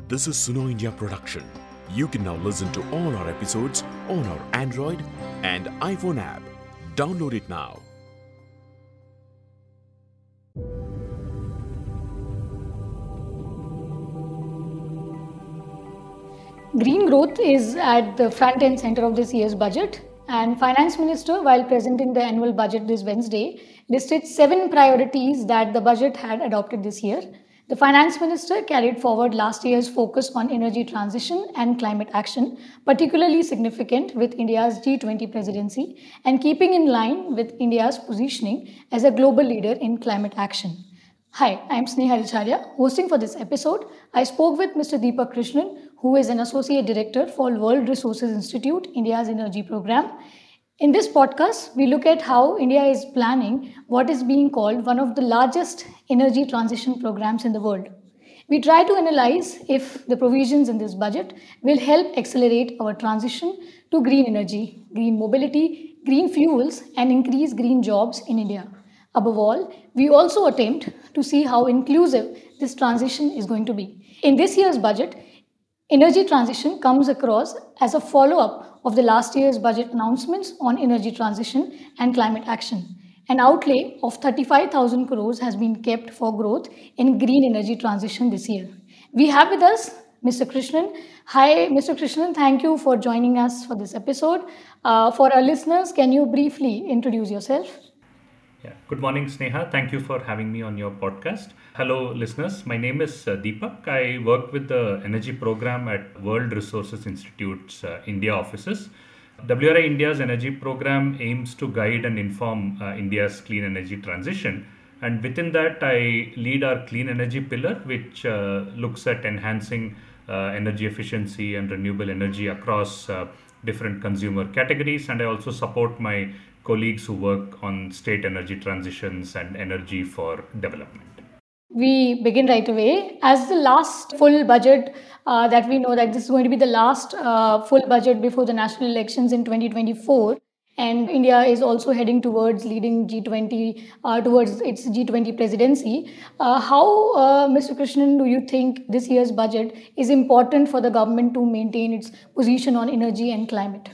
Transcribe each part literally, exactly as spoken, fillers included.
This is Suno India production. You can now listen to all our episodes on our Android and iPhone app. Download it now. Green growth is at the front and center of this year's budget, and Finance Minister, while presenting the annual budget this Wednesday, listed seven priorities that the budget had adopted this year. The Finance Minister carried forward last year's focus on energy transition and climate action, particularly significant with India's G twenty presidency and keeping in line with India's positioning as a global leader in climate action. Hi, I'm Sneha Acharya. Hosting for this episode, I spoke with Mister Deepak Krishnan, who is an Associate Director for World Resources Institute, India's Energy Program. In this podcast, we look at how India is planning what is being called one of the largest energy transition programs in the world. We try to analyze if the provisions in this budget will help accelerate our transition to green energy, green mobility, green fuels, and increase green jobs in India. Above all, we also attempt to see how inclusive this transition is going to be. In this year's budget, energy transition comes across as a follow-up of the last year's budget announcements on energy transition and climate action. An outlay of thirty-five thousand crores has been kept for growth in green energy transition this year. We have with us Mister Krishnan. Hi, Mister Krishnan, thank you for joining us for this episode. Uh, for our listeners, can you briefly introduce yourself? Yeah. Good morning, Sneha. Thank you for having me on your podcast. Hello, listeners. My name is uh, Deepak. I work with the energy program at World Resources Institute's uh, India offices. W R I India's energy program aims to guide and inform uh, India's clean energy transition. And within that, I lead our clean energy pillar, which uh, looks at enhancing uh, energy efficiency and renewable energy across uh, different consumer categories. And I also support my colleagues who work on state energy transitions and energy for development. We begin right away. As the last full budget uh, that we know that this is going to be the last uh, full budget before the national elections in twenty twenty-four, and India is also heading towards leading G twenty, uh, towards its G twenty presidency. Uh, how, uh, Mister Krishnan, do you think this year's budget is important for the government to maintain its position on energy and climate?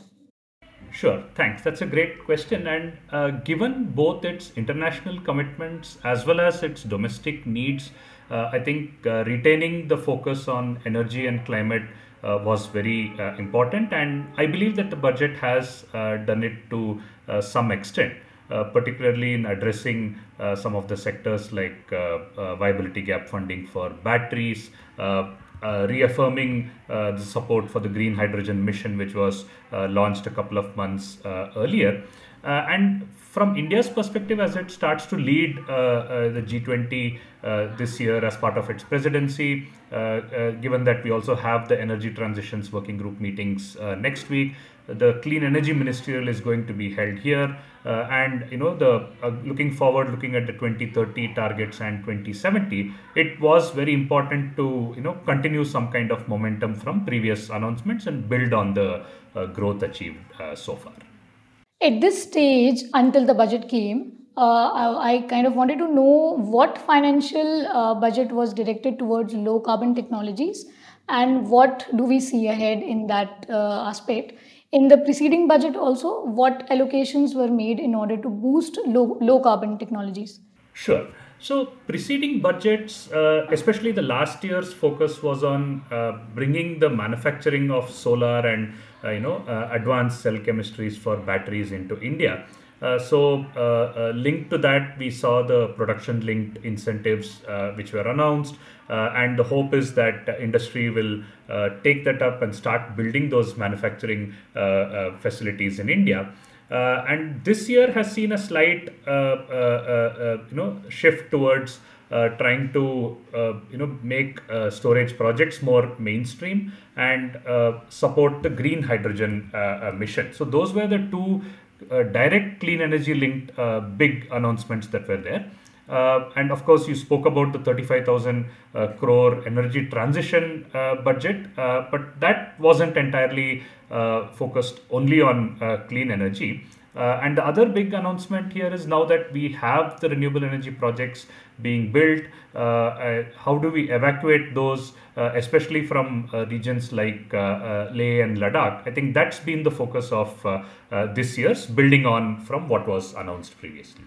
Sure, thanks. That's a great question. And uh, given both its international commitments as well as its domestic needs, uh, I think uh, retaining the focus on energy and climate uh, was very uh, important. And I believe that the budget has uh, done it to uh, some extent, uh, particularly in addressing uh, some of the sectors like uh, uh, viability gap funding for batteries, uh, Uh, reaffirming uh, the support for the green hydrogen mission, which was uh, launched a couple of months uh, earlier. Uh, and from India's perspective, as it starts to lead uh, uh, the G twenty uh, this year as part of its presidency, uh, uh, given that we also have the energy transitions working group meetings uh, next week, the Clean Energy Ministerial is going to be held here, uh, and you know the uh, looking forward, looking at the twenty thirty targets and twenty seventy, it was very important to you know continue some kind of momentum from previous announcements and build on the uh, growth achieved uh, so far. At this stage, until the budget came, uh, I, I kind of wanted to know what financial uh, budget was directed towards low carbon technologies and what do we see ahead in that uh, aspect. In the preceding budget also, what allocations were made in order to boost low, low carbon technologies? Sure. So preceding budgets, uh, especially the last year's focus was on uh, bringing the manufacturing of solar and uh, you know uh, advanced cell chemistries for batteries into India. Uh, so uh, uh, linked to that, we saw the production linked incentives uh, which were announced, uh, and the hope is that uh, industry will uh, take that up and start building those manufacturing uh, uh, facilities in India. Uh, and this year has seen a slight, uh, uh, uh, you know, shift towards uh, trying to, uh, you know, make uh, storage projects more mainstream and uh, support the green hydrogen uh, uh, mission. So those were the two uh, direct clean energy linked uh, big announcements that were there. Uh, and of course, you spoke about the thirty-five thousand uh, crore energy transition uh, budget, uh, but that wasn't entirely uh, focused only on uh, clean energy. Uh, and the other big announcement here is now that we have the renewable energy projects being built, uh, uh, how do we evacuate those, uh, especially from uh, regions like uh, uh, Leh and Ladakh? I think that's been the focus of uh, uh, this year's, building on from what was announced previously.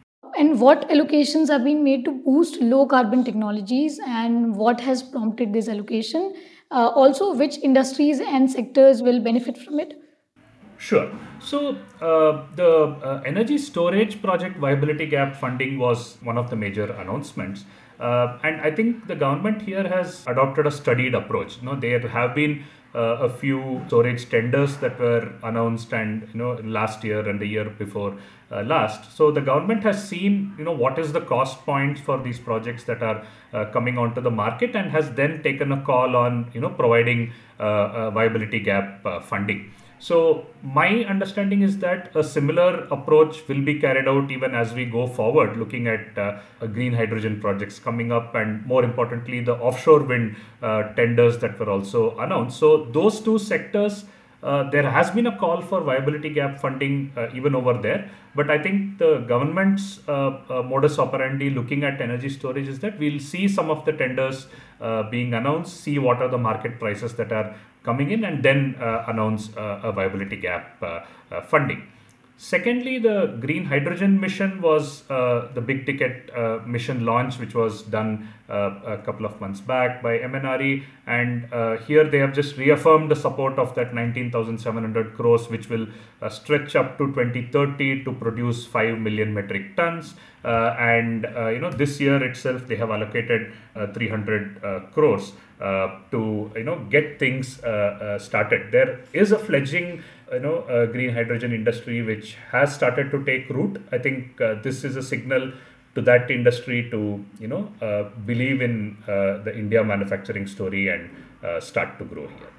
And what allocations have been made to boost low carbon technologies, and what has prompted this allocation? Uh, also, which industries and sectors will benefit from it? Sure. So uh, the uh, energy storage project viability gap funding was one of the major announcements. Uh, and I think the government here has adopted a studied approach. You know, there have been uh, a few storage tenders that were announced, and you know, last year and the year before uh, last. So the government has seen, you know, what is the cost points for these projects that are uh, coming onto the market, and has then taken a call on, you know, providing uh, uh, viability gap uh, funding. So my understanding is that a similar approach will be carried out even as we go forward, looking at uh, green hydrogen projects coming up, and more importantly, the offshore wind uh, tenders that were also announced. So those two sectors, uh, there has been a call for viability gap funding uh, even over there. But I think the government's uh, uh, modus operandi looking at energy storage is that we'll see some of the tenders uh, being announced, see what are the market prices that are coming in, and then uh, announce uh, a viability gap uh, uh, funding. Secondly, the green hydrogen mission was uh, the big ticket uh, mission launch, which was done uh, a couple of months back by M N R E, and uh, here they have just reaffirmed the support of that nineteen thousand seven hundred crores, which will uh, stretch up to twenty thirty to produce five million metric tons. Uh, and uh, you know, this year itself they have allocated uh, three hundred uh, crores uh, to you know get things uh, uh, started. There is a fledgling you know uh, green hydrogen industry which has started to take root. I think uh, this is a signal to that industry to you know uh, believe in uh, the India manufacturing story and uh, start to grow here.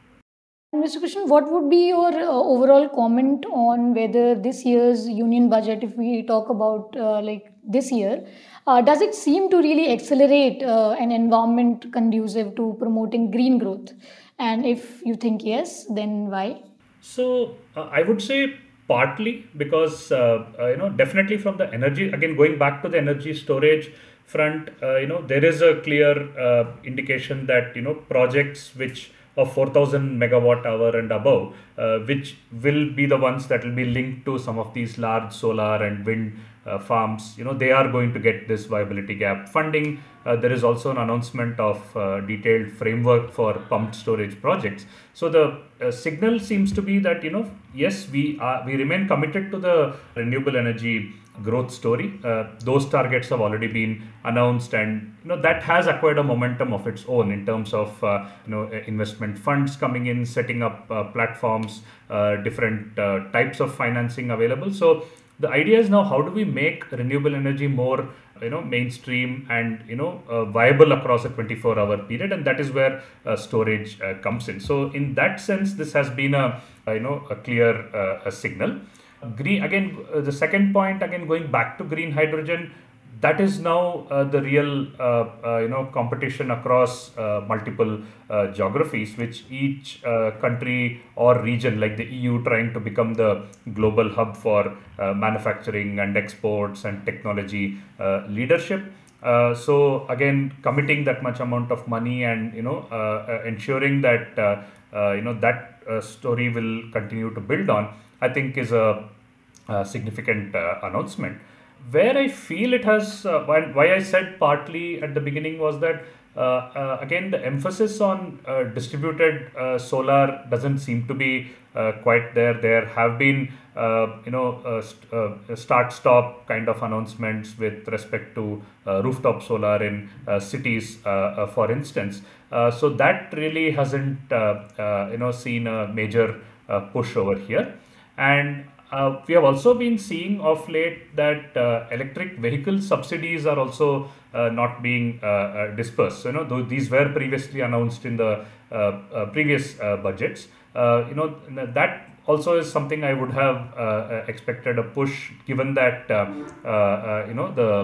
Mister Krishnan, what would be your uh, overall comment on whether this year's union budget, if we talk about uh, like this year, uh, does it seem to really accelerate uh, an environment conducive to promoting green growth? And if you think yes, then why? So uh, I would say partly because uh, uh, you know definitely from the energy, again going back to the energy storage front, uh, you know there is a clear uh, indication that you know projects which of four thousand megawatt hour and above, uh, which will be the ones that will be linked to some of these large solar and wind uh, farms, you know, they are going to get this viability gap funding. Uh, there is also an announcement of uh, detailed framework for pumped storage projects. So the uh, signal seems to be that, you know, yes, we are, we remain committed to the renewable energy growth story. Uh, those targets have already been announced, and you know that has acquired a momentum of its own in terms of uh, you know investment funds coming in, setting up uh, platforms, uh, different uh, types of financing available. So the idea is now, how do we make renewable energy more you know mainstream and you know uh, viable across a twenty-four hour period, and that is where uh, storage uh, comes in. So in that sense, this has been a you know a clear uh, a signal. Green again, uh, the second point, again going back to green hydrogen, that is now uh, the real uh, uh, you know competition across uh, multiple uh, geographies, which each uh, country or region like the E U trying to become the global hub for uh, manufacturing and exports and technology uh, leadership. Uh, so again, committing that much amount of money and you know uh, uh, ensuring that uh, uh, you know that uh, story will continue to build on, I think is a, a significant uh, announcement. Where I feel it has, uh, why, why I said partly at the beginning was that uh, uh, again the emphasis on uh, distributed uh, solar doesn't seem to be uh, quite there. There have been uh, you know uh, st- uh, start-stop kind of announcements with respect to uh, rooftop solar in uh, cities, uh, uh, for instance. Uh, so that really hasn't uh, uh, you know seen a major uh, push over here. And uh, we have also been seeing of late that uh, electric vehicle subsidies are also uh, not being uh, uh, dispersed. So, you know, though these were previously announced in the uh, uh, previous uh, budgets, uh, you know, that also is something I would have uh, expected a push, given that, uh, uh, uh, you know, the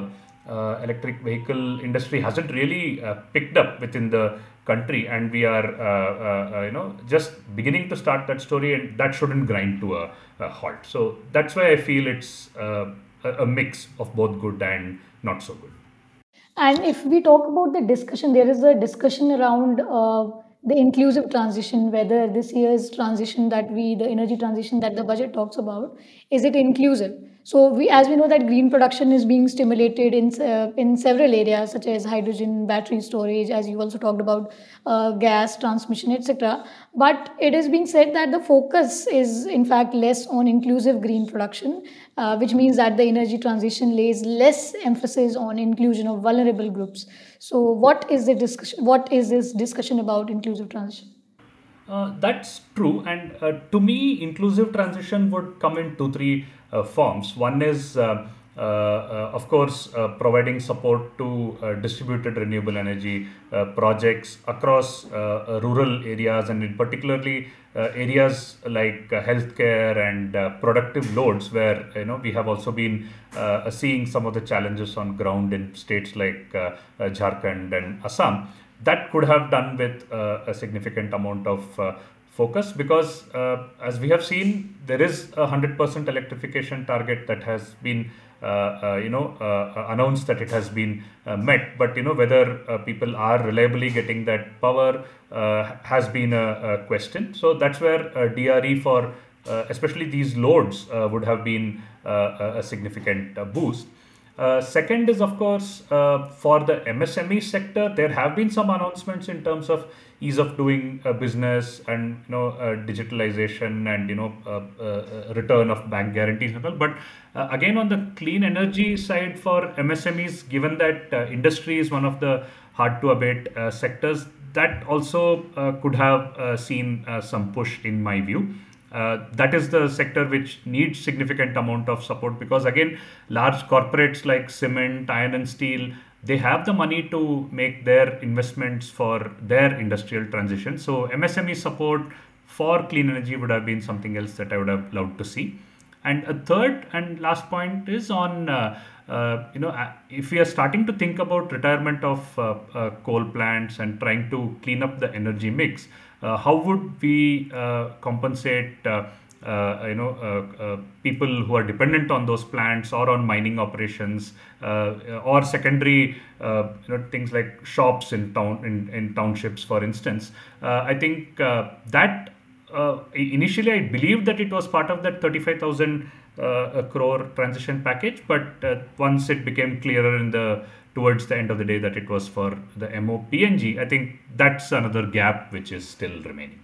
uh, electric vehicle industry hasn't really uh, picked up within the country, and we are uh, uh, uh, you know just beginning to start that story, and that shouldn't grind to a, a halt. So that's why I feel it's uh, a, a mix of both good and not so good. And if we talk about the discussion, there is a discussion around uh, the inclusive transition, whether this year's transition that we, the energy transition that the budget talks about, is it inclusive? So we, as we know that green production is being stimulated in uh, in several areas such as hydrogen, battery storage, as you also talked about, uh, gas transmission, et cetera. But it is being said that the focus is in fact less on inclusive green production, uh, which means that the energy transition lays less emphasis on inclusion of vulnerable groups. So what is the discussion? What is this discussion about inclusive transition? Uh, that's true, and uh, to me, inclusive transition would come in two, three uh, forms. One is, uh, uh, uh, of course, uh, providing support to uh, distributed renewable energy uh, projects across uh, uh, rural areas, and in particularly uh, areas like uh, healthcare and uh, productive loads, where you know we have also been uh, seeing some of the challenges on ground in states like uh, uh, Jharkhand and Assam. That could have done with uh, a significant amount of uh, focus, because uh, as we have seen, there is a one hundred percent electrification target that has been uh, uh, you know uh, announced, that it has been uh, met, but you know whether uh, people are reliably getting that power uh, has been a, a question. So that's where uh, D R E for uh, especially these loads uh, would have been uh, a significant uh, boost. Uh, second is, of course, uh, for the M S M E sector, there have been some announcements in terms of ease of doing uh, business and you know uh, digitalization and you know uh, uh, return of bank guarantees and all. But uh, again, on the clean energy side for M S M Es, given that uh, industry is one of the hard to abate uh, sectors, that also uh, could have uh, seen uh, some push in my view. Uh, that is the sector which needs significant amount of support, because again, large corporates like cement, iron and steel, they have the money to make their investments for their industrial transition. So M S M E support for clean energy would have been something else that I would have loved to see. And a third and last point is on uh, uh, you know if we are starting to think about retirement of uh, uh, coal plants and trying to clean up the energy mix, Uh, how would we uh, compensate uh, uh, you know uh, uh, people who are dependent on those plants or on mining operations uh, or secondary uh, you know things like shops in town in, in townships, for instance? uh, I think uh, that uh, initially I believed that it was part of that thirty-five thousand uh, crore transition package, but uh, once it became clearer in the towards the end of the day that it was for the M O P N G, I think that's another gap which is still remaining.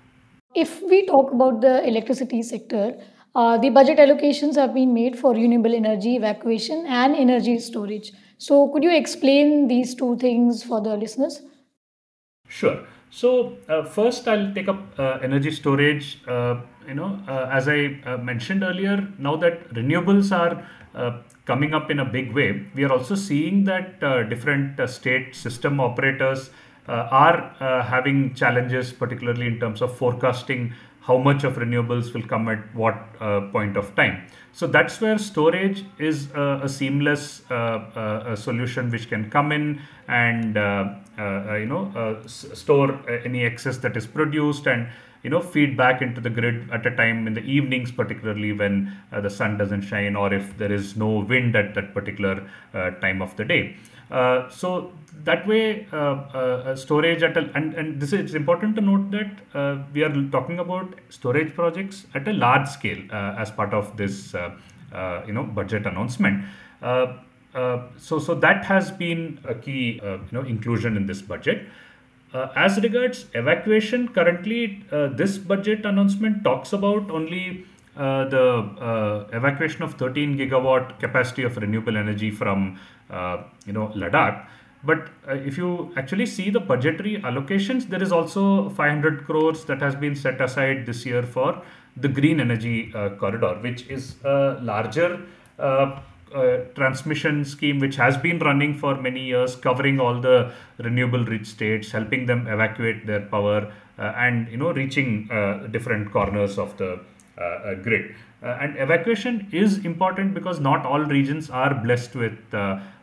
If we talk about the electricity sector, uh, the budget allocations have been made for renewable energy evacuation and energy storage. So could you explain these two things for the listeners? Sure. So uh, first I'll take up uh, energy storage. Uh, you know, uh, as I uh, mentioned earlier, now that renewables are uh, coming up in a big way, we are also seeing that uh, different uh, state system operators uh, are uh, having challenges, particularly in terms of forecasting how much of renewables will come at what uh, point of time. So that's where storage is uh, a seamless uh, uh, a solution which can come in and uh, uh, you know uh, s- store any excess that is produced and you know feed back into the grid at a time in the evenings, particularly when uh, the sun doesn't shine or if there is no wind at that particular uh, time of the day. Uh, so that way uh, uh, storage at a, and, and this is it's important to note that uh, we are talking about storage projects at a large scale uh, as part of this uh, uh, you know budget announcement. Uh, uh, so so that has been a key uh, you know inclusion in this budget. Uh, as regards evacuation, currently uh, this budget announcement talks about only uh, the uh, evacuation of thirteen gigawatt capacity of renewable energy from uh, you know Ladakh. But uh, if you actually see the budgetary allocations, there is also five hundred crores that has been set aside this year for the green energy uh, corridor, which is a larger uh, Uh, transmission scheme which has been running for many years, covering all the renewable rich states, helping them evacuate their power uh, and you know reaching uh, different corners of the uh, uh, grid. Uh, and evacuation is important because not all regions are blessed with uh,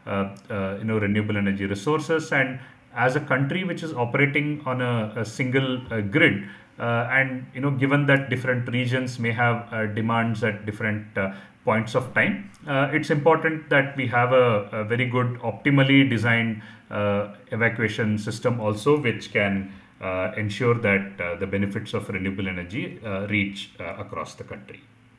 uh, uh, you know renewable energy resources. And as a country which is operating on a, a single uh, grid, uh, and you know given that different regions may have uh, demands at different uh, points of time, uh, it's important that we have a, a very good optimally designed uh, evacuation system also, which can uh, ensure that uh, the benefits of renewable energy uh, reach uh, across the country.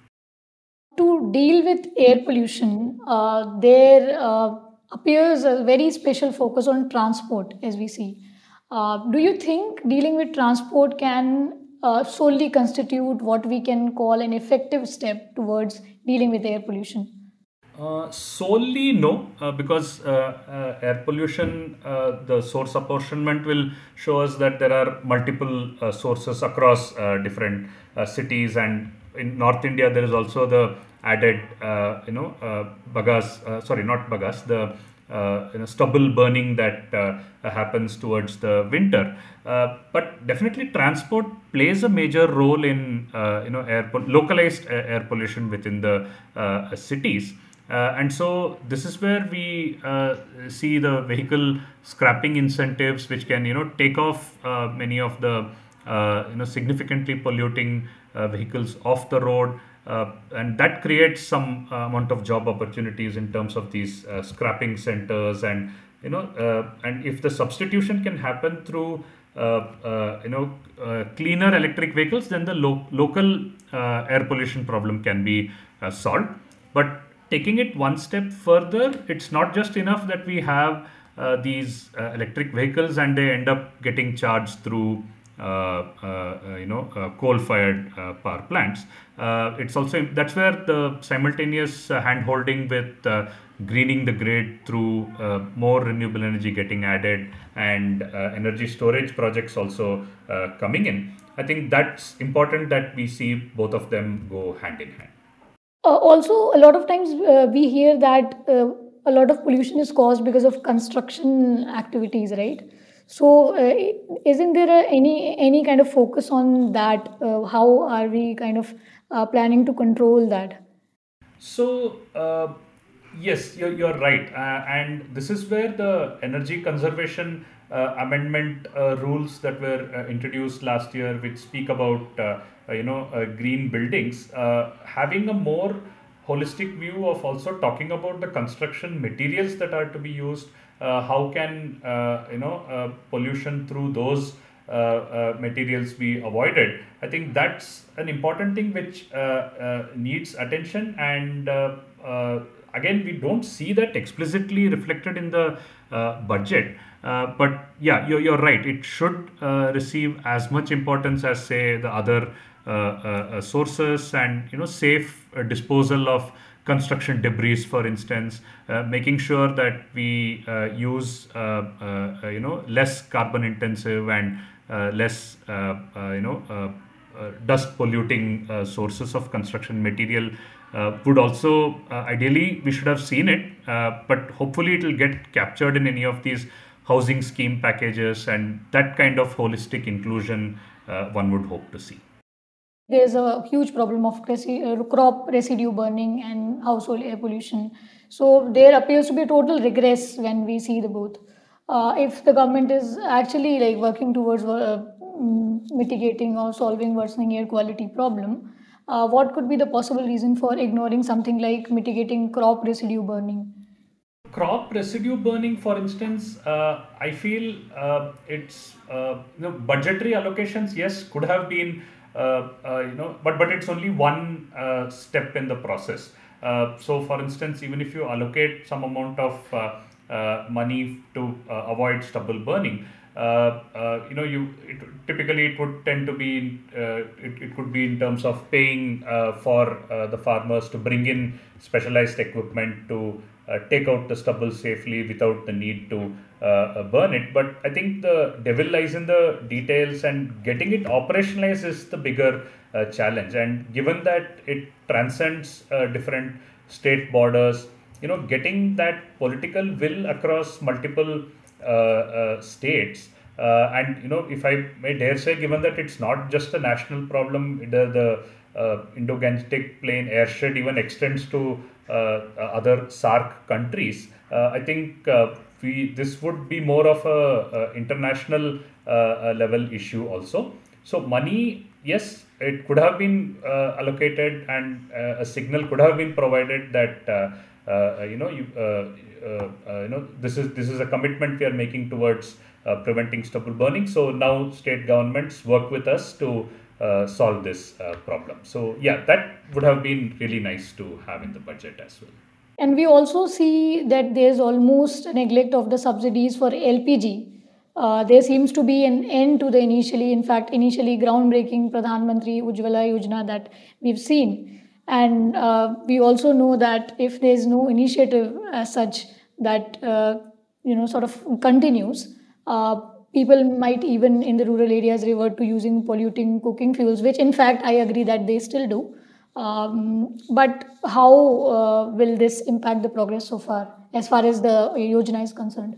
To deal with air pollution, uh, there uh, appears a very special focus on transport, as we see. Uh, do you think dealing with transport can uh, solely constitute what we can call an effective step towards dealing with air pollution? Uh, solely no, uh, because uh, uh, air pollution, uh, the source apportionment will show us that there are multiple uh, sources across uh, different uh, cities, and in North India there is also the added, uh, you know, uh, bagas, uh, sorry, not bagas, the uh, you know, stubble burning that uh, happens towards the winter. Uh, but definitely transport plays a major role in, uh, you know, air po- localized air pollution within the uh, cities. Uh, and so this is where we uh, see the vehicle scrapping incentives, which can you know take off uh, many of the uh, you know significantly polluting uh, vehicles off the road, uh, and that creates some uh, amount of job opportunities in terms of these uh, scrapping centers. And you know uh, and if the substitution can happen through uh, uh, you know uh, cleaner electric vehicles, then the lo- local uh, air pollution problem can be uh, solved. But taking it one step further, it's not just enough that we have uh, these uh, electric vehicles and they end up getting charged through uh, uh, you know uh, coal-fired uh, power plants. Uh, it's also that's where the simultaneous uh, hand-holding with uh, greening the grid through uh, more renewable energy getting added, and uh, energy storage projects also uh, coming in. I think that's important that we see both of them go hand in hand. Uh, also, a lot of times uh, we hear that uh, a lot of pollution is caused because of construction activities, right? So, uh, isn't there a, any any kind of focus on that? Uh, how are we kind of uh, planning to control that? So, uh, yes, you're, you're right. Uh, and this is where the energy conservation uh, amendment uh, rules that were uh, introduced last year, which speak about uh, uh, you know uh, green buildings, uh, having a more holistic view of also talking about the construction materials that are to be used. Uh, how can uh, you know uh, pollution through those uh, uh, materials be avoided? I think that's an important thing which uh, uh, needs attention, and uh, uh, again, we don't see that explicitly reflected in the uh, budget. Uh, but yeah, you're, you're right. It should uh, receive as much importance as, say, the other uh, uh, sources, and you know, safe uh, disposal of construction debris, for instance, uh, making sure that we uh, use uh, uh, you know less carbon intensive and uh, less uh, uh, you know uh, uh, dust polluting uh, sources of construction material. Uh, would also uh, ideally we should have seen it, uh, but hopefully it will get captured in any of these housing scheme packages, and that kind of holistic inclusion uh, one would hope to see. There's a huge problem of resi- crop residue burning and household air pollution. So there appears to be a total regress when we see the both. Uh, if the government is actually like working towards uh, mitigating or solving worsening air quality problem, Uh, what could be the possible reason for ignoring something like mitigating crop residue burning? Crop residue burning, for instance, uh, I feel uh, it's uh, you know budgetary allocations. Yes, could have been uh, uh, you know, but but it's only one uh, step in the process. Uh, so, for instance, even if you allocate some amount of uh, uh, money to uh, avoid stubble burning, Uh, uh, you know, you it, typically it would tend to be uh, it, it could be in terms of paying uh, for uh, the farmers to bring in specialized equipment to uh, take out the stubble safely without the need to uh, burn it. But I think the devil lies in the details, and getting it operationalized is the bigger uh, challenge. And given that it transcends uh, different state borders, you know, getting that political will across multiple Uh, uh, states, uh, and you know, if I may dare say, given that it's not just a national problem, the, the uh, Indo-Gangetic Plain airshed even extends to uh, other SAARC countries. uh, I think uh, we this would be more of a, a international uh, level issue also. So money, yes, it could have been uh, allocated, and uh, a signal could have been provided that uh, uh, you know you uh, uh, uh, you know this is this is a commitment we are making towards uh, preventing stubble burning. So now state governments work with us to uh, solve this uh, problem. So yeah, that would have been really nice to have in the budget as well. And we also see that there's almost a neglect of the subsidies for L P G. Uh, there seems to be an end to the initially, in fact, initially groundbreaking Pradhan Mantri Ujjwala Yojana that we've seen. And uh, we also know that if there's no initiative as such that, uh, you know, sort of continues, uh, people might even in the rural areas revert to using polluting cooking fuels, which in fact, I agree that they still do. Um, but how uh, will this impact the progress so far, as far as the Yojana is concerned?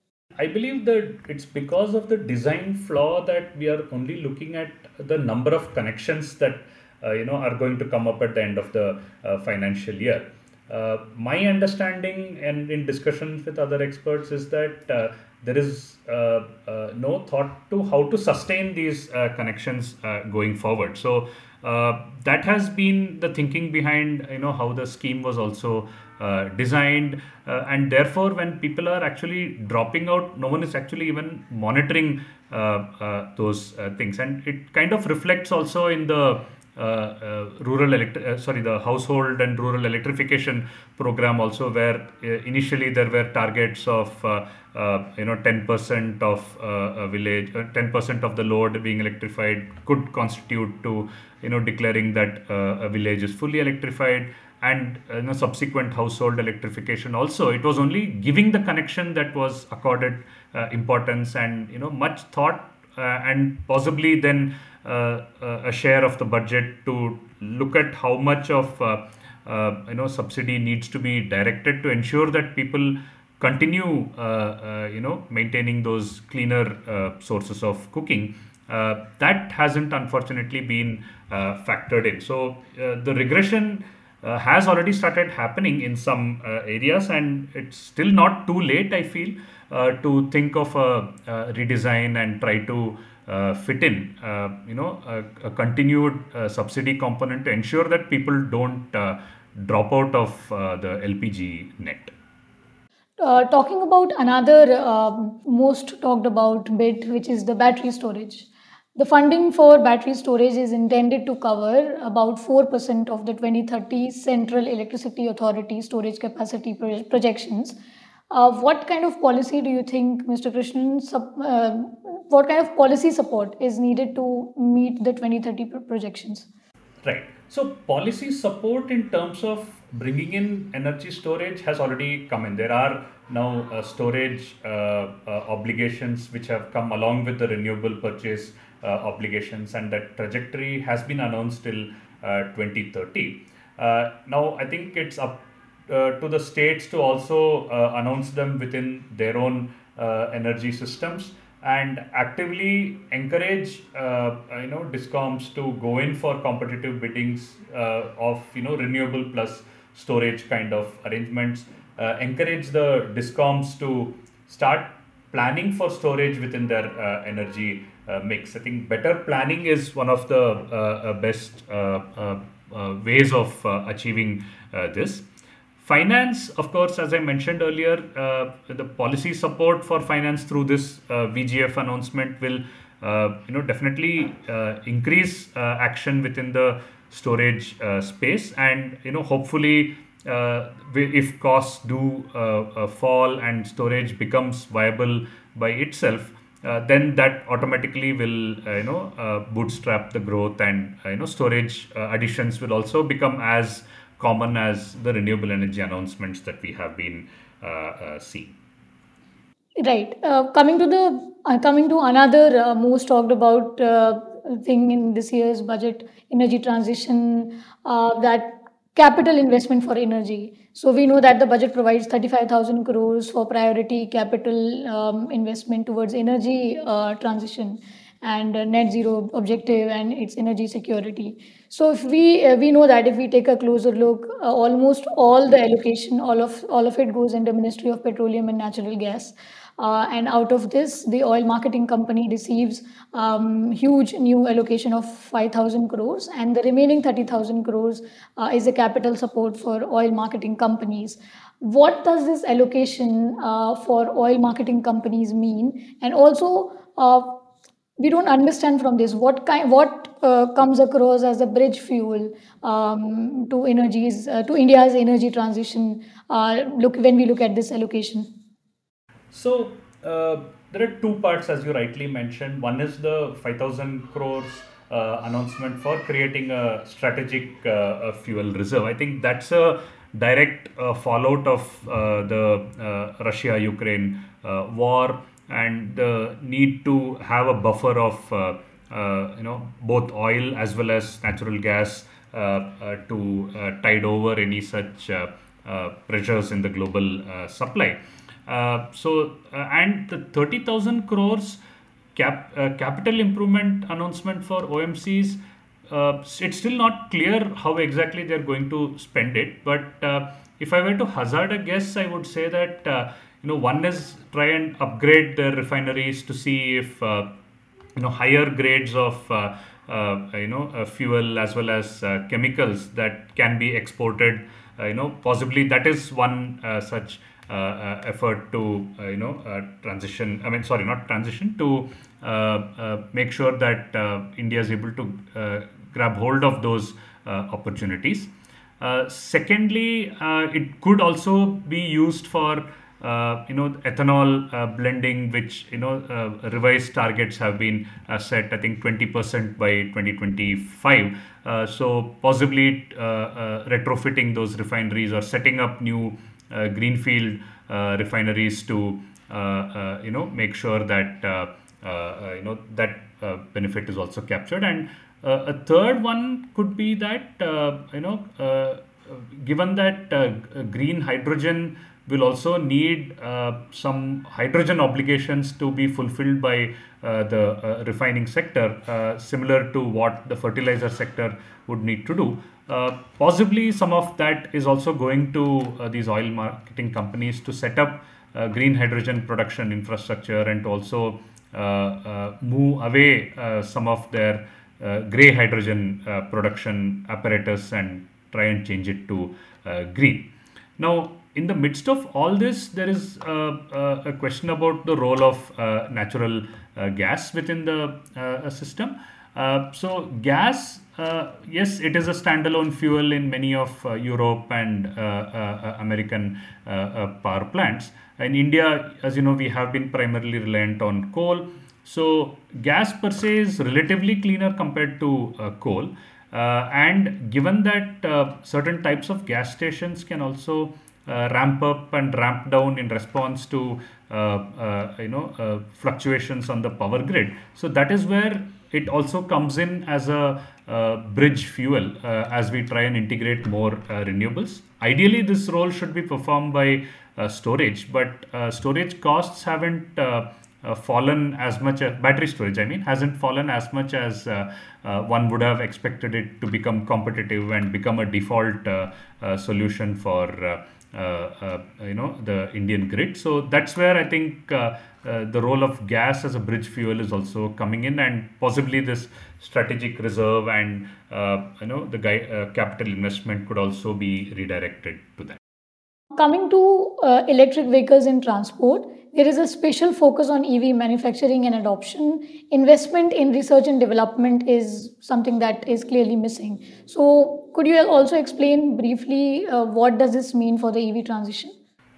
I believe that it's because of the design flaw that we are only looking at the number of connections that uh, you know are going to come up at the end of the uh, financial year. Uh, my understanding and in discussions with other experts is that uh, there is uh, uh, no thought to how to sustain these uh, connections uh, going forward. So uh, that has been the thinking behind you know how the scheme was also uh, designed, uh, and therefore when people are actually dropping out, no one is actually even monitoring uh, uh, those uh, things, and it kind of reflects also in the Uh, uh, rural elect- uh, sorry the household and rural electrification program also, where uh, initially there were targets of uh, uh, you know ten percent of uh, a village, uh, ten percent of the load being electrified could constitute to you know declaring that uh, a village is fully electrified, and uh, you know subsequent household electrification also. It was only giving the connection that was accorded uh, importance, and you know much thought uh, and possibly then Uh, uh, a share of the budget to look at how much of uh, uh, you know subsidy needs to be directed to ensure that people continue uh, uh, you know maintaining those cleaner uh, sources of cooking. Uh, that hasn't unfortunately been uh, factored in. So uh, the regression uh, has already started happening in some uh, areas, and it's still not too late, I feel, uh, to think of a, a redesign and try to Uh, fit in, uh, you know, a, a continued uh, subsidy component to ensure that people don't uh, drop out of uh, the L P G net. Uh, talking about another uh, most talked about bit, which is the battery storage. The funding for battery storage is intended to cover about four percent of the twenty thirty Central Electricity Authority storage capacity pro- projections. Uh, what kind of policy do you think, Mister Krishnan, sub, uh, what kind of policy support is needed to meet the twenty thirty pro- projections? Right. So policy support in terms of bringing in energy storage has already come in. There are now uh, storage uh, uh, obligations which have come along with the renewable purchase uh, obligations, and that trajectory has been announced till uh, twenty thirty. Uh, now I think it's up Uh, to the states to also uh, announce them within their own uh, energy systems, and actively encourage uh, you know DISCOMs to go in for competitive biddings uh, of you know renewable plus storage kind of arrangements. Uh, encourage the DISCOMs to start planning for storage within their uh, energy uh, mix. I think better planning is one of the uh, uh, best uh, uh, uh, ways of uh, achieving uh, this. Finance, of course, as I mentioned earlier, uh, the policy support for finance through this uh, V G F announcement will, uh, you know, definitely uh, increase uh, action within the storage uh, space, and you know, hopefully, uh, if costs do uh, uh, fall and storage becomes viable by itself, uh, then that automatically will, uh, you know, uh, bootstrap the growth, and uh, you know, storage uh, additions will also become as common as the renewable energy announcements that we have been uh, uh, seeing. Right. Uh, coming to the uh, coming to another uh, most talked about uh, thing in this year's budget, energy transition, uh, that capital investment for energy. So we know that the budget provides thirty-five thousand crores for priority capital um, investment towards energy uh, transition. and uh, net zero objective and its energy security. So if we uh, we know that if we take a closer look, uh, almost all the allocation, all of all of it goes into Ministry of Petroleum and Natural Gas. Uh, and out of this, the oil marketing company receives um, huge new allocation of five thousand crores, and the remaining thirty thousand crores uh, is a capital support for oil marketing companies. What does this allocation uh, for oil marketing companies mean? And also, uh, we don't understand from this what kind, what uh, comes across as a bridge fuel um, to energies, uh, to India's energy transition. Uh, look when we look at this allocation. So uh, there are two parts, as you rightly mentioned. One is the five thousand crores uh, announcement for creating a strategic uh, a fuel reserve. I think that's a direct uh, fallout of uh, the uh, Russia-Ukraine uh, war and the need to have a buffer of uh, uh, you know both oil as well as natural gas uh, uh, to uh, tide over any such uh, uh, pressures in the global uh, supply. Uh, so uh, and the thirty thousand crores cap uh, capital improvement announcement for O M Cs, uh, it's still not clear how exactly they're going to spend it. But uh, if I were to hazard a guess, I would say that uh, you know one is try and upgrade their refineries to see if uh, you know higher grades of uh, uh, you know uh, fuel as well as uh, chemicals that can be exported. Uh, you know possibly that is one uh, such. Uh, uh, effort to uh, you know uh, transition. I mean, sorry, not transition to uh, uh, make sure that uh, India is able to uh, grab hold of those uh, opportunities. Uh, secondly, uh, it could also be used for uh, you know ethanol uh, blending, which you know uh, revised targets have been uh, set. I think twenty percent by twenty twenty-five. Uh, so possibly uh, uh, retrofitting those refineries or setting up new Uh, greenfield uh, refineries to uh, uh, you know make sure that uh, uh, you know that uh, benefit is also captured. And uh, a third one could be that uh, you know uh, given that uh, green hydrogen will also need uh, some hydrogen obligations to be fulfilled by uh, the uh, refining sector, uh, similar to what the fertilizer sector would need to do. Uh, possibly some of that is also going to uh, these oil marketing companies to set up uh, green hydrogen production infrastructure and to also uh, uh, move away uh, some of their uh, gray hydrogen uh, production apparatus and try and change it to uh, green. Now, in the midst of all this, there is uh, uh, a question about the role of uh, natural uh, gas within the uh, system. Uh, so gas, uh, yes, it is a standalone fuel in many of uh, Europe and uh, uh, American uh, uh, power plants. In India, as you know, we have been primarily reliant on coal. So gas per se is relatively cleaner compared to uh, coal. Uh, and given that uh, certain types of gas stations can also uh, ramp up and ramp down in response to uh, uh, you know uh, fluctuations on the power grid, so that is where it also comes in as a uh, bridge fuel uh, as we try and integrate more uh, renewables. Ideally, this role should be performed by uh, storage, but uh, storage costs haven't uh, uh, fallen as much as battery storage, I mean, hasn't fallen as much as uh, uh, one would have expected it to become competitive and become a default uh, uh, solution for uh, uh, uh, you know the Indian grid. So that's where I think uh, uh, the role of gas as a bridge fuel is also coming in, and possibly this strategic reserve and uh, you know the guy, uh, capital investment could also be redirected to that. Coming to uh, electric vehicles in transport, there is a special focus on E V manufacturing and adoption. Investment in research and development is something that is clearly missing. So could you also explain briefly uh, what does this mean for the E V transition?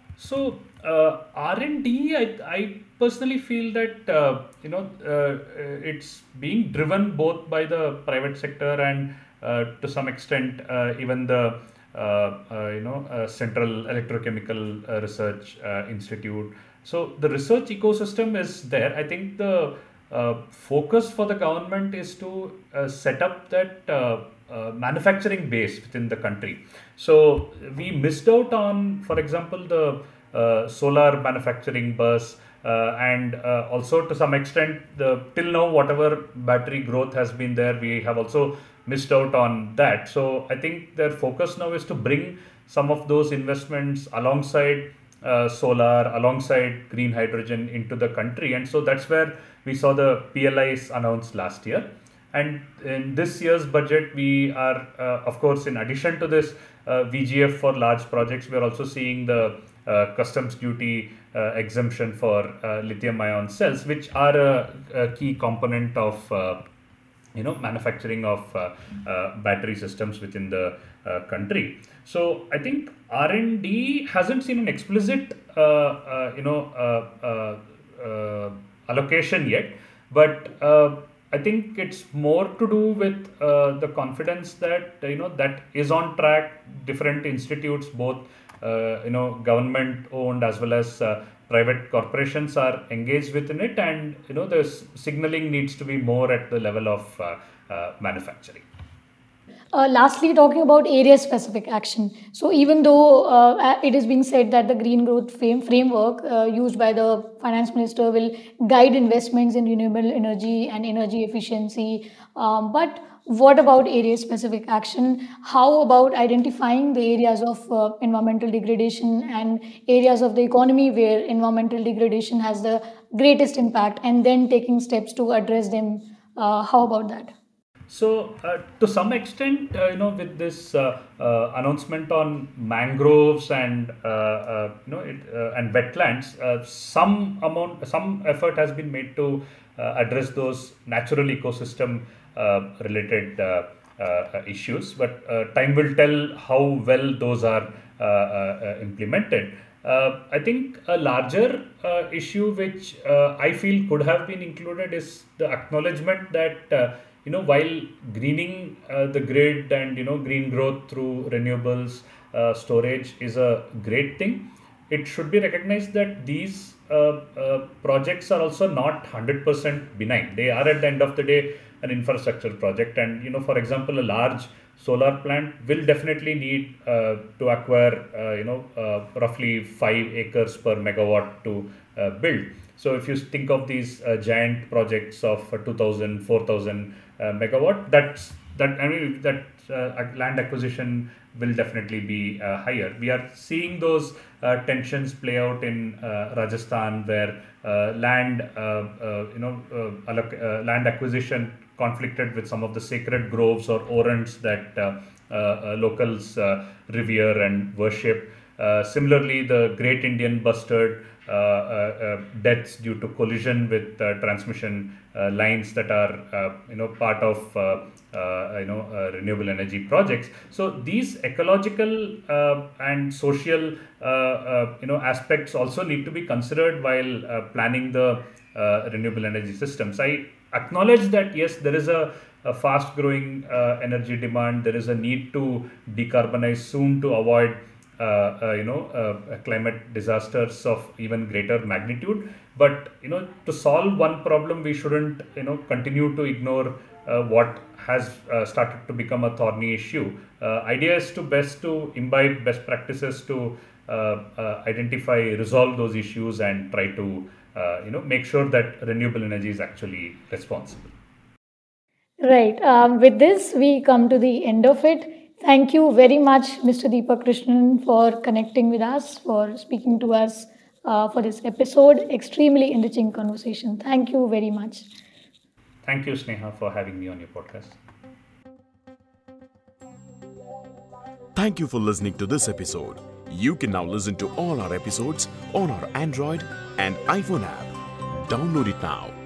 So uh, R and D, I, I personally feel that uh, you know uh, it's being driven both by the private sector and uh, to some extent uh, even the uh, uh, you know uh, Central Electrochemical uh, Research uh, Institute. So the research ecosystem is there. I think the uh, focus for the government is to uh, set up that uh, uh, manufacturing base within the country. So we missed out on, for example, the uh, solar manufacturing bus Uh, and uh, also to some extent, the till now whatever battery growth has been there, we have also missed out on that. So I think their focus now is to bring some of those investments alongside uh, solar, alongside green hydrogen into the country. And so that's where we saw the P L Is announced last year. And in this year's budget, we are, uh, of course, in addition to this uh, V G F for large projects, we are also seeing the uh, customs duty uh, exemption for uh, lithium ion cells, which are a, a key component of uh, you know manufacturing of uh, uh, battery systems within the uh, country. So I think R and D hasn't seen an explicit uh, uh, you know uh, uh, uh, allocation yet, but uh, I think it's more to do with uh, the confidence that you know that is on track. Different institutes, both uh, you know government owned as well as uh, private corporations, are engaged within it, and you know the signaling needs to be more at the level of uh, uh, manufacturing. Uh, lastly, talking about area-specific action. So even though uh, it is being said that the green growth frame, framework uh, used by the finance minister will guide investments in renewable energy and energy efficiency, um, but what about area-specific action? How about identifying the areas of uh, environmental degradation and areas of the economy where environmental degradation has the greatest impact, and then taking steps to address them? Uh, how about that? So, uh, to some extent, uh, you know, with this uh, uh, announcement on mangroves and uh, uh, you know it, uh, and wetlands, uh, some amount, some effort has been made to uh, address those natural ecosystem uh, related uh, uh, issues. But uh, time will tell how well those are uh, uh, implemented. Uh, I think a larger uh, issue which uh, I feel could have been included is the acknowledgement that uh, you know, while greening uh, the grid and, you know, green growth through renewables, uh, storage is a great thing, it should be recognized that these uh, uh, projects are also not one hundred percent benign. They are at the end of the day an infrastructure project. And, you know, for example, a large solar plant will definitely need uh, to acquire, uh, you know, uh, roughly five acres per megawatt to uh, build. So if you think of these uh, giant projects of uh, two thousand, four thousand uh, megawatt, that's that I mean that uh, land acquisition will definitely be uh, higher. We are seeing those uh, tensions play out in uh, Rajasthan, where uh, land uh, uh, you know uh, uh, land acquisition conflicted with some of the sacred groves or orants that uh, uh, uh, locals uh, revere and worship. Uh, similarly, the Great Indian Bustard, uh, uh, uh, deaths due to collision with uh, transmission uh, lines that are, uh, you know, part of, uh, uh, you know, uh, renewable energy projects. So these ecological uh, and social, uh, uh, you know, aspects also need to be considered while uh, planning the uh, renewable energy systems. I acknowledge that yes, there is a, a fast-growing uh, energy demand. There is a need to decarbonize soon to avoid Uh, uh, you know, uh, climate disasters of even greater magnitude. But, you know, to solve one problem, we shouldn't, you know, continue to ignore uh, what has uh, started to become a thorny issue. Uh, idea is to best to imbibe best practices to uh, uh, identify, resolve those issues and try to, uh, you know, make sure that renewable energy is actually responsible. Right. Um, with this, we come to the end of it. Thank you very much, Mister Deepak Krishnan, for connecting with us, for speaking to us uh, for this episode. Extremely enriching conversation. Thank you very much. Thank you, Sneha, for having me on your podcast. Thank you for listening to this episode. You can now listen to all our episodes on our Android and iPhone app. Download it now.